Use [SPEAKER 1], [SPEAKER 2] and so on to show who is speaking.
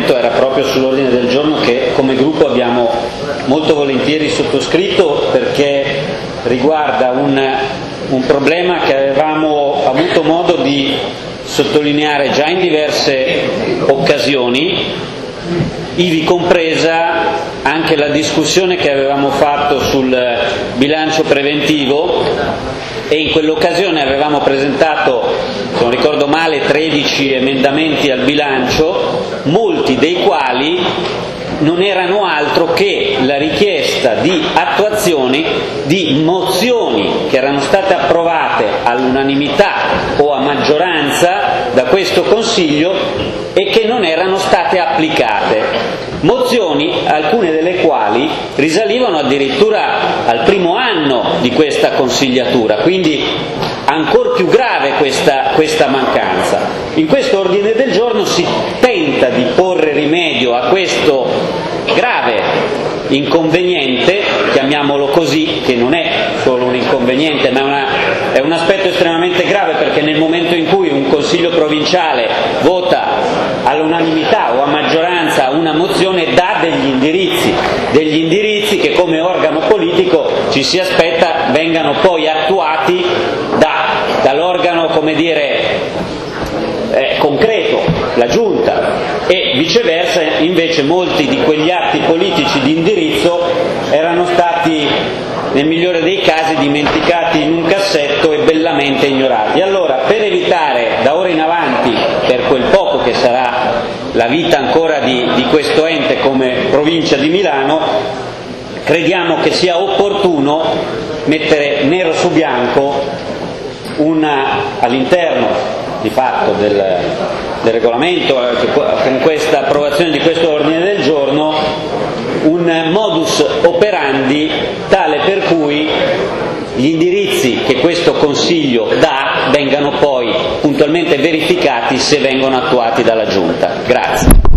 [SPEAKER 1] argomento era proprio sull'ordine del giorno che come gruppo abbiamo molto volentieri sottoscritto, perché riguarda un problema che avevamo avuto modo di sottolineare già in diverse occasioni, ivi compresa anche la discussione che avevamo fatto sul bilancio preventivo, e in quell'occasione avevamo presentato, se non ricordo male, 13 emendamenti al bilancio, molti dei quali non erano altro che la richiesta di attuazione di mozioni che erano state approvate all'unanimità o a maggioranza da questo Consiglio e che non erano state applicate. Mozioni, alcune delle quali risalivano addirittura al primo anno di questa consigliatura, quindi ancor più grave questa mancanza. In questo ordine del giorno si tenta di porre rimedio a questo grave inconveniente, chiamiamolo così, che non è solo un inconveniente ma è un aspetto estremamente grave, perché nel momento in cui un consiglio provinciale vota all'unanimità o a maggioranza una mozione dà degli indirizzi che come organo politico ci si aspetta vengano poi attuati dall'organo, come dire, concreto, la Giunta, e viceversa invece molti di quegli atti politici di indirizzo erano stati nel migliore dei casi dimenticati in un cassetto e bellamente ignorati. Allora, per evitare da ora in avanti, per quel poco che sarà la vita ancora di questo ente come provincia di Milano, crediamo che sia opportuno mettere nero su bianco all'interno di fatto del regolamento, con questa approvazione di questo ordine del giorno, un modus operandi tale per cui gli indirizzi che questo Consiglio dà vengano poi puntualmente verificati se vengono attuati dalla Giunta. Grazie.